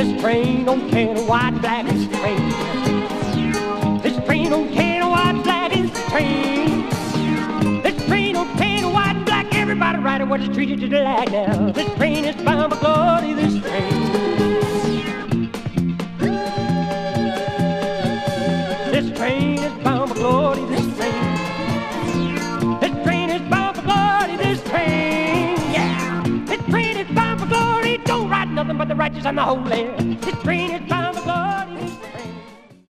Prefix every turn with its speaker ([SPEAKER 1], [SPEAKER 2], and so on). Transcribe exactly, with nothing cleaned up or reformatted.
[SPEAKER 1] This train don't care no white, black, this train. This train don't care no white, black, this train. This train don't care no white, black, everybody riding what is treated to the lag now. This train is bound for glory, this train. This train is bound for glory, this train. This train is bound for glory, this train, yeah. This train is bound for glory, don't ride nothing but the righteous and the holy. This train is bound